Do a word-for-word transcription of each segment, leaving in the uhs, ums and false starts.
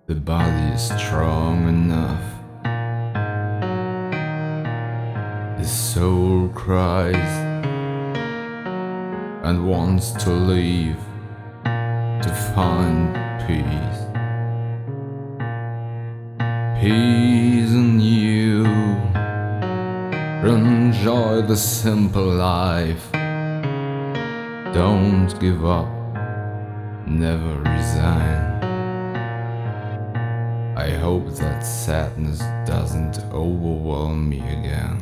The body is strong enough. The soul cries and wants to leave to find peace. Peace in you. Enjoy the simple life. Don't give up. Never resign. I hope that sadness doesn't overwhelm me again.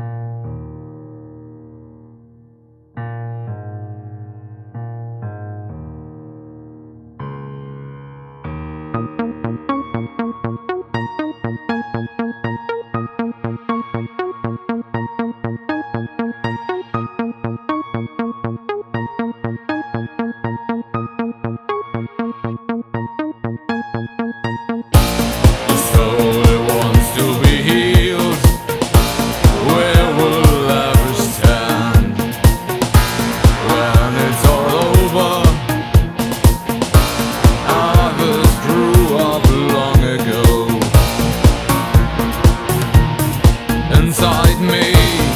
Inside me,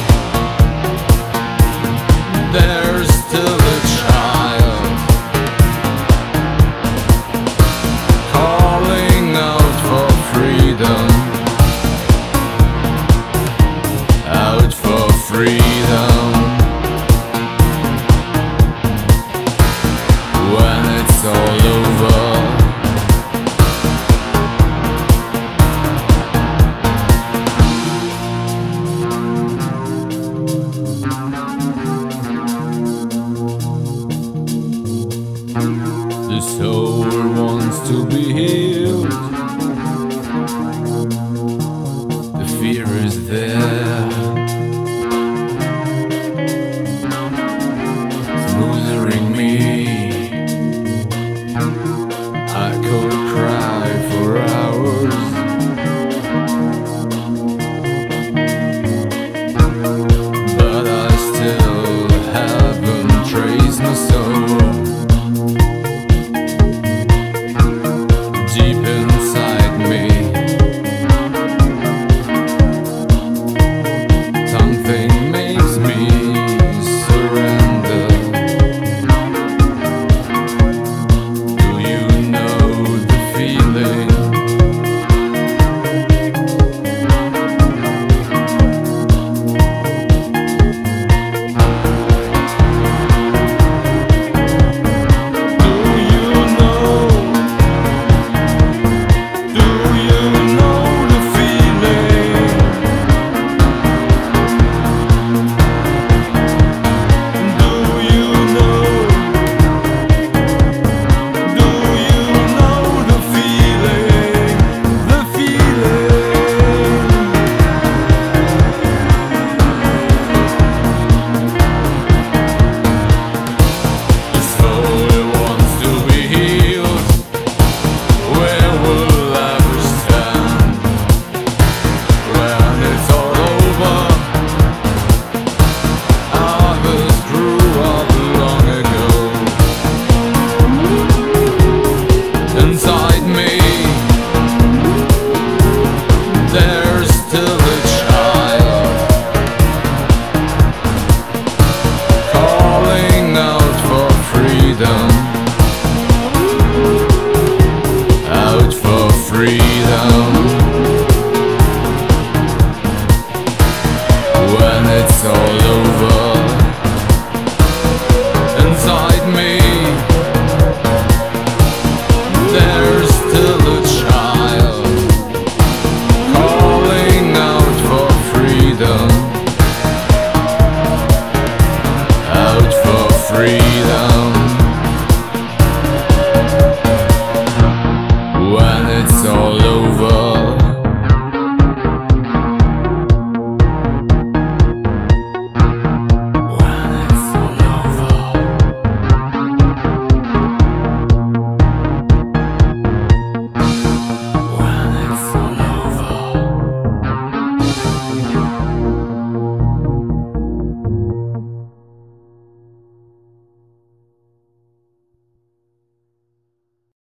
there's still a child calling out for freedom, out for freedom. When it's all over, the soul wants to be healed. The fear is there.